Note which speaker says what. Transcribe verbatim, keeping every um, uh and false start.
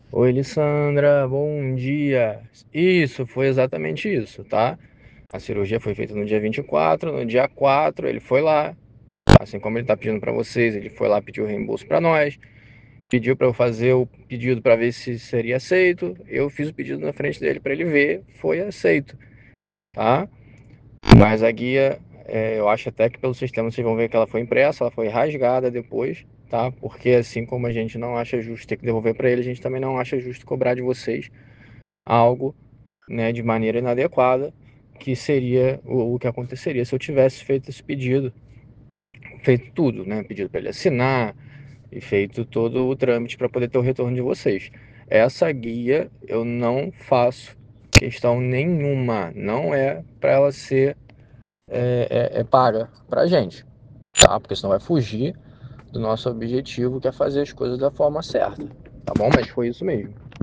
Speaker 1: Oi, Lissandra, bom dia. Isso, foi exatamente isso, tá? A cirurgia foi feita no dia vinte e quatro, no dia quatro ele foi lá, assim como ele tá pedindo para vocês, ele foi lá pedir o reembolso para nós, pediu para eu fazer o pedido para ver se seria aceito. Eu fiz o pedido na frente dele para ele ver, foi aceito, tá? Mas a guia, é, eu acho até que pelo sistema vocês vão ver que ela foi impressa, ela foi rasgada depois, tá? Porque assim como a gente não acha justo ter que devolver para ele, a gente também não acha justo cobrar de vocês algo, né, de maneira inadequada, que seria o, o que aconteceria se eu tivesse feito esse pedido, feito tudo, né, pedido para ele assinar e feito todo o trâmite para poder ter o retorno de vocês. Essa guia eu não faço questão nenhuma, não é para ela ser é, é, é paga para gente, tá? Porque senão vai fugir do nosso objetivo, que é fazer as coisas da forma certa, tá bom? Mas foi isso mesmo.